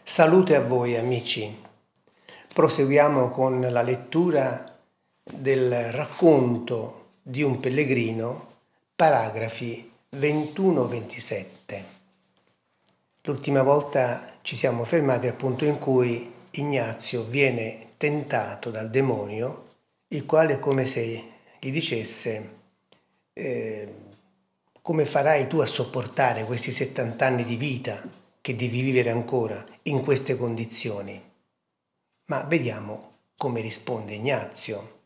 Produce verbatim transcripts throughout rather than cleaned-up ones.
Salute a voi amici. Proseguiamo con la lettura del racconto di un pellegrino, paragrafi ventuno ventisette. L'ultima volta ci siamo fermati al punto in cui Ignazio viene tentato dal demonio, il quale è come se gli dicesse eh, come farai tu a sopportare questi settanta anni di vita che devi vivere ancora in queste condizioni? Ma vediamo come risponde Ignazio.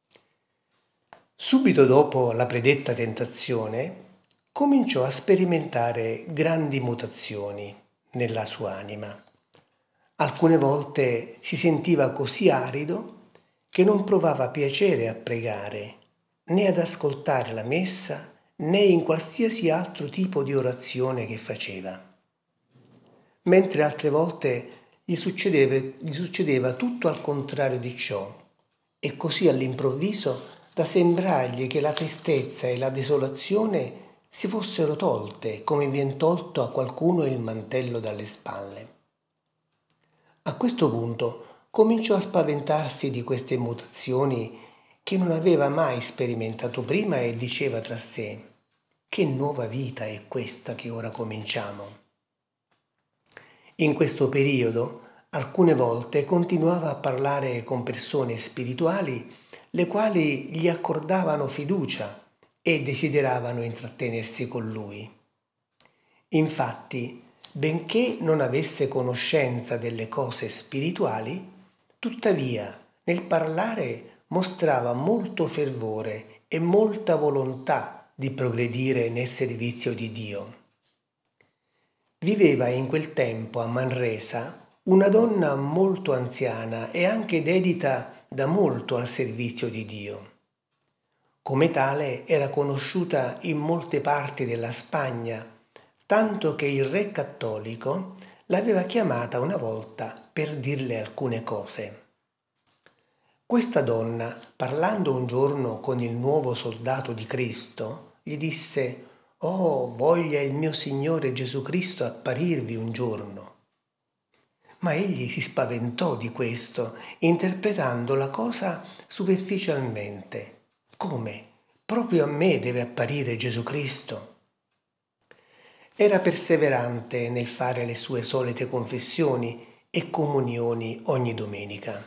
Subito dopo la predetta tentazione, cominciò a sperimentare grandi mutazioni nella sua anima. Alcune volte si sentiva così arido che non provava piacere a pregare, né ad ascoltare la messa, né in qualsiasi altro tipo di orazione che faceva. Mentre altre volte gli succedeva, gli succedeva tutto al contrario di ciò, e così all'improvviso da sembrargli che la tristezza e la desolazione si fossero tolte come vien tolto a qualcuno il mantello dalle spalle. A questo punto cominciò a spaventarsi di queste mutazioni che non aveva mai sperimentato prima e diceva tra sé: che nuova vita è questa che ora cominciamo? In questo periodo, alcune volte continuava a parlare con persone spirituali le quali gli accordavano fiducia e desideravano intrattenersi con lui. Infatti, benché non avesse conoscenza delle cose spirituali, tuttavia nel parlare mostrava molto fervore e molta volontà di progredire nel servizio di Dio. Viveva in quel tempo a Manresa una donna molto anziana e anche dedita da molto al servizio di Dio. Come tale era conosciuta in molte parti della Spagna, tanto che il re cattolico l'aveva chiamata una volta per dirle alcune cose. Questa donna, parlando un giorno con il nuovo soldato di Cristo, gli disse: «Oh, voglia il mio Signore Gesù Cristo apparirvi un giorno». Ma egli si spaventò di questo, interpretando la cosa superficialmente. Come? Proprio a me deve apparire Gesù Cristo? Era perseverante nel fare le sue solite confessioni e comunioni ogni domenica.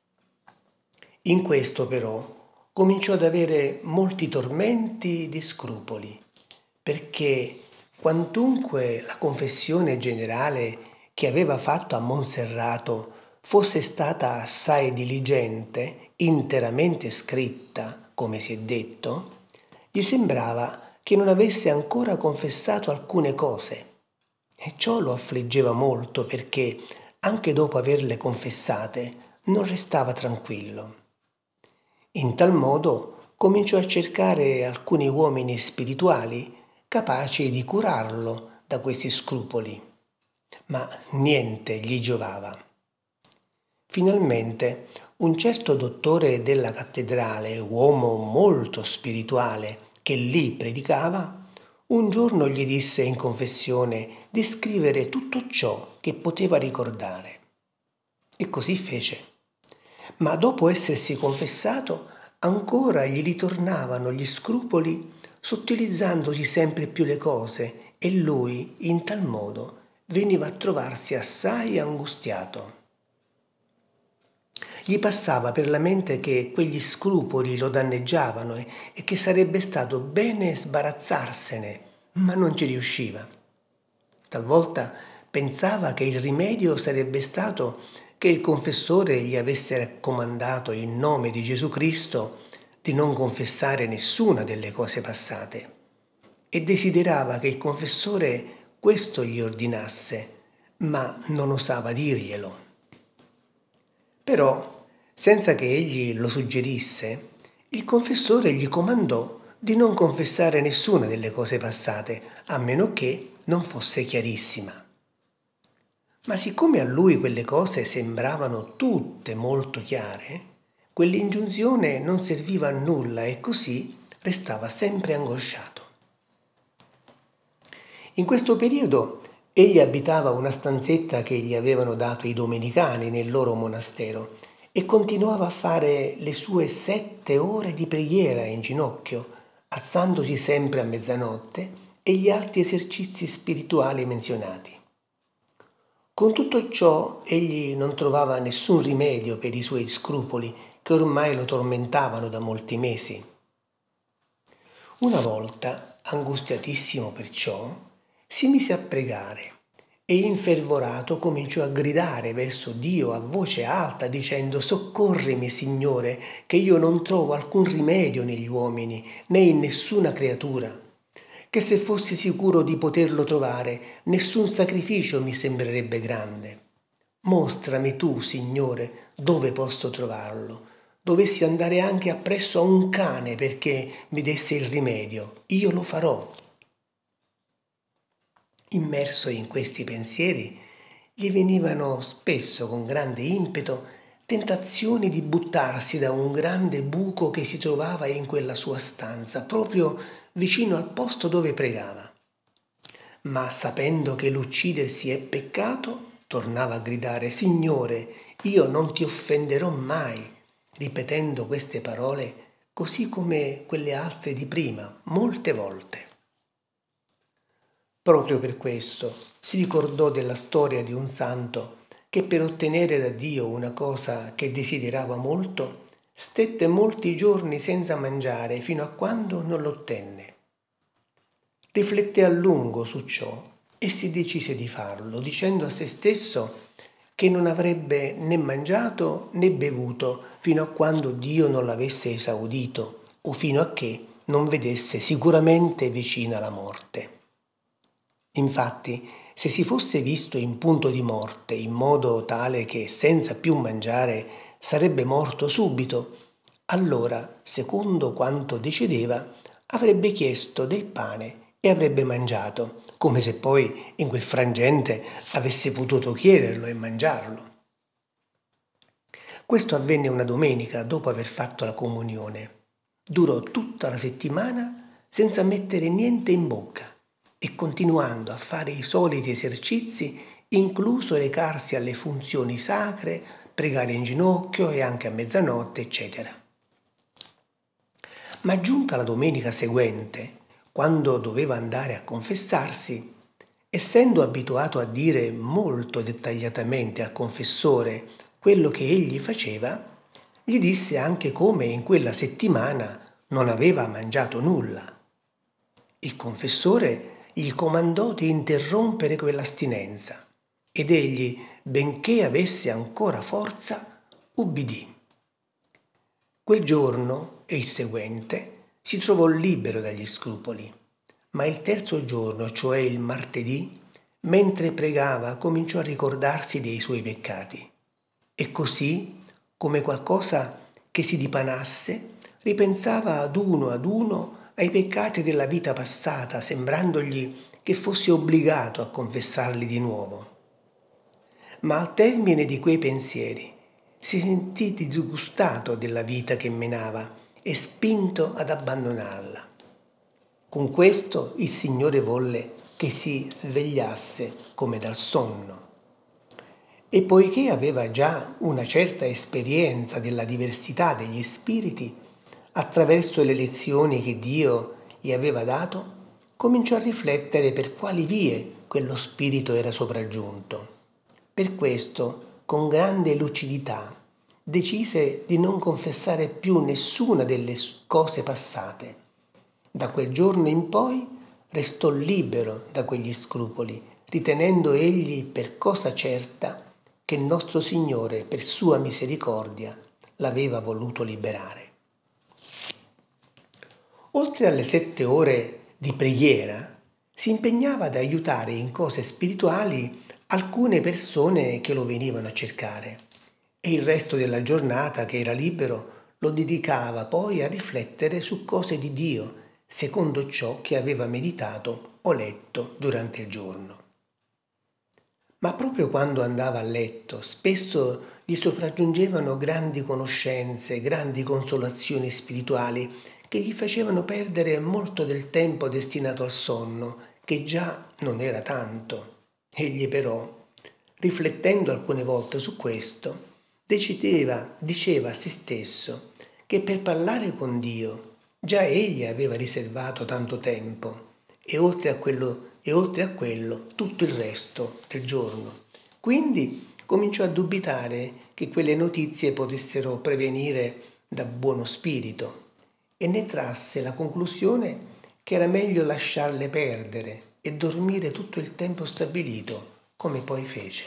In questo però cominciò ad avere molti tormenti di scrupoli, perché quantunque la confessione generale che aveva fatto a Monserrato fosse stata assai diligente, interamente scritta, come si è detto, gli sembrava che non avesse ancora confessato alcune cose. E ciò lo affliggeva molto perché, anche dopo averle confessate, non restava tranquillo. In tal modo cominciò a cercare alcuni uomini spirituali capaci di curarlo da questi scrupoli, ma niente gli giovava. Finalmente un certo dottore della cattedrale, uomo molto spirituale che lì predicava, un giorno gli disse in confessione di scrivere tutto ciò che poteva ricordare. E così fece. Ma dopo essersi confessato, ancora gli ritornavano gli scrupoli, sottilizzandosi sempre più le cose, e lui, in tal modo, veniva a trovarsi assai angustiato. Gli passava per la mente che quegli scrupoli lo danneggiavano e, e che sarebbe stato bene sbarazzarsene, ma non ci riusciva. Talvolta pensava che il rimedio sarebbe stato che il confessore gli avesse raccomandato in nome di Gesù Cristo di non confessare nessuna delle cose passate, e desiderava che il confessore questo gli ordinasse, ma non osava dirglielo. Però, senza che egli lo suggerisse, il confessore gli comandò di non confessare nessuna delle cose passate, a meno che non fosse chiarissima. Ma siccome a lui quelle cose sembravano tutte molto chiare, quell'ingiunzione non serviva a nulla e così restava sempre angosciato. In questo periodo Egli abitava una stanzetta che gli avevano dato i domenicani nel loro monastero e continuava a fare le sue sette ore di preghiera in ginocchio, alzandosi sempre a mezzanotte, e gli altri esercizi spirituali menzionati. Con tutto ciò egli non trovava nessun rimedio per i suoi scrupoli che ormai lo tormentavano da molti mesi. Una volta, angustiatissimo per ciò, si mise a pregare e infervorato cominciò a gridare verso Dio a voce alta dicendo: «Soccorrimi, Signore, che io non trovo alcun rimedio negli uomini né in nessuna creatura, che se fossi sicuro di poterlo trovare nessun sacrificio mi sembrerebbe grande. Mostrami tu, Signore, dove posso trovarlo. Dovessi andare anche appresso a un cane perché mi desse il rimedio, io lo farò». Immerso in questi pensieri, gli venivano spesso con grande impeto tentazioni di buttarsi da un grande buco che si trovava in quella sua stanza, proprio vicino al posto dove pregava. Ma sapendo che l'uccidersi è peccato, tornava a gridare: «Signore, io non ti offenderò mai», ripetendo queste parole così come quelle altre di prima, molte volte. Proprio per questo si ricordò della storia di un santo che per ottenere da Dio una cosa che desiderava molto, stette molti giorni senza mangiare fino a quando non l'ottenne. Rifletté a lungo su ciò e si decise di farlo, dicendo a se stesso che non avrebbe né mangiato né bevuto fino a quando Dio non l'avesse esaudito o fino a che non vedesse sicuramente vicina la morte. Infatti, se si fosse visto in punto di morte, in modo tale che senza più mangiare sarebbe morto subito, allora, secondo quanto decideva, avrebbe chiesto del pane e avrebbe mangiato, come se poi in quel frangente avesse potuto chiederlo e mangiarlo. Questo avvenne una domenica dopo aver fatto la comunione. Durò tutta la settimana senza mettere niente in bocca e continuando a fare i soliti esercizi, incluso recarsi alle funzioni sacre, pregare in ginocchio e anche a mezzanotte, eccetera. Ma giunta la domenica seguente, quando doveva andare a confessarsi, essendo abituato a dire molto dettagliatamente al confessore quello che egli faceva, gli disse anche come in quella settimana non aveva mangiato nulla. Il confessore gli comandò di interrompere quell'astinenza ed egli, benché avesse ancora forza, ubbidì. Quel giorno e il seguente si trovò libero dagli scrupoli, ma il terzo giorno, cioè il martedì, mentre pregava cominciò a ricordarsi dei suoi peccati e così, come qualcosa che si dipanasse, ripensava ad uno ad uno ai peccati della vita passata, sembrandogli che fosse obbligato a confessarli di nuovo. Ma al termine di quei pensieri si sentì disgustato della vita che menava e spinto ad abbandonarla. Con questo il Signore volle che si svegliasse come dal sonno. E poiché aveva già una certa esperienza della diversità degli spiriti, attraverso le lezioni che Dio gli aveva dato, cominciò a riflettere per quali vie quello spirito era sopraggiunto. Per questo, con grande lucidità, decise di non confessare più nessuna delle cose passate. Da quel giorno in poi restò libero da quegli scrupoli, ritenendo egli per cosa certa che il nostro Signore, per sua misericordia, l'aveva voluto liberare. Oltre alle sette ore di preghiera, si impegnava ad aiutare in cose spirituali alcune persone che lo venivano a cercare e il resto della giornata, che era libero, lo dedicava poi a riflettere su cose di Dio, secondo ciò che aveva meditato o letto durante il giorno. Ma proprio quando andava a letto, spesso gli sopraggiungevano grandi conoscenze, grandi consolazioni spirituali che gli facevano perdere molto del tempo destinato al sonno, che già non era tanto. Egli però, riflettendo alcune volte su questo, decideva, diceva a se stesso che per parlare con Dio già egli aveva riservato tanto tempo e oltre a quello, e oltre a quello tutto il resto del giorno. Quindi cominciò a dubitare che quelle notizie potessero prevenire da buono spirito e ne trasse la conclusione che era meglio lasciarle perdere e dormire tutto il tempo stabilito, come poi fece.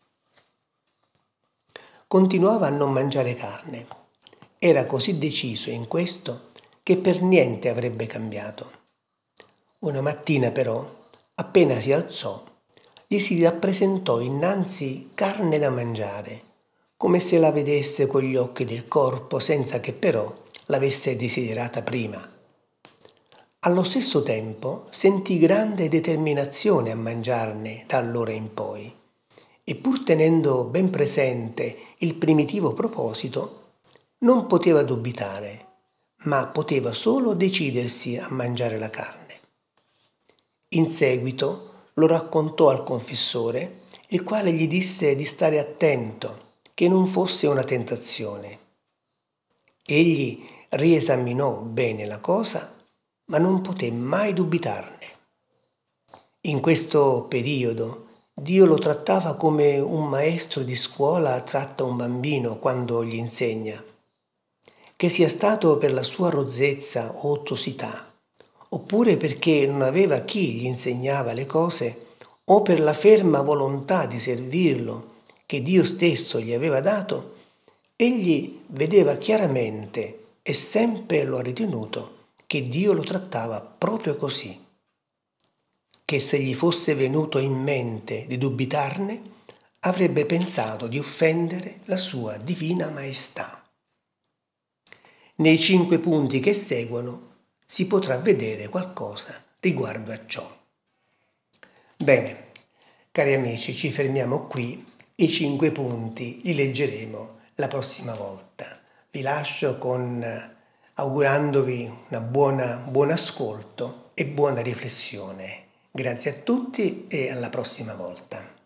Continuava a non mangiare carne. Era così deciso in questo che per niente avrebbe cambiato. Una mattina però, appena si alzò, gli si rappresentò innanzi carne da mangiare, come se la vedesse con gli occhi del corpo senza che però l'avesse desiderata prima. Allo stesso tempo sentì grande determinazione a mangiarne da allora in poi e pur tenendo ben presente il primitivo proposito, non poteva dubitare, ma poteva solo decidersi a mangiare la carne. In seguito lo raccontò al confessore, il quale gli disse di stare attento, che non fosse una tentazione. Egli riesaminò bene la cosa, ma non poté mai dubitarne. In questo periodo Dio lo trattava come un maestro di scuola tratta un bambino quando gli insegna. Che sia stato per la sua rozzezza o ottusità, oppure perché non aveva chi gli insegnava le cose, o per la ferma volontà di servirlo che Dio stesso gli aveva dato, egli vedeva chiaramente e sempre lo ha ritenuto che Dio lo trattava proprio così, che se gli fosse venuto in mente di dubitarne, avrebbe pensato di offendere la sua divina maestà. Nei cinque punti che seguono si potrà vedere qualcosa riguardo a ciò. Bene, cari amici, ci fermiamo qui. I cinque punti li leggeremo la prossima volta. Vi lascio con augurandovi una buona, buon ascolto e buona riflessione. Grazie a tutti e alla prossima volta.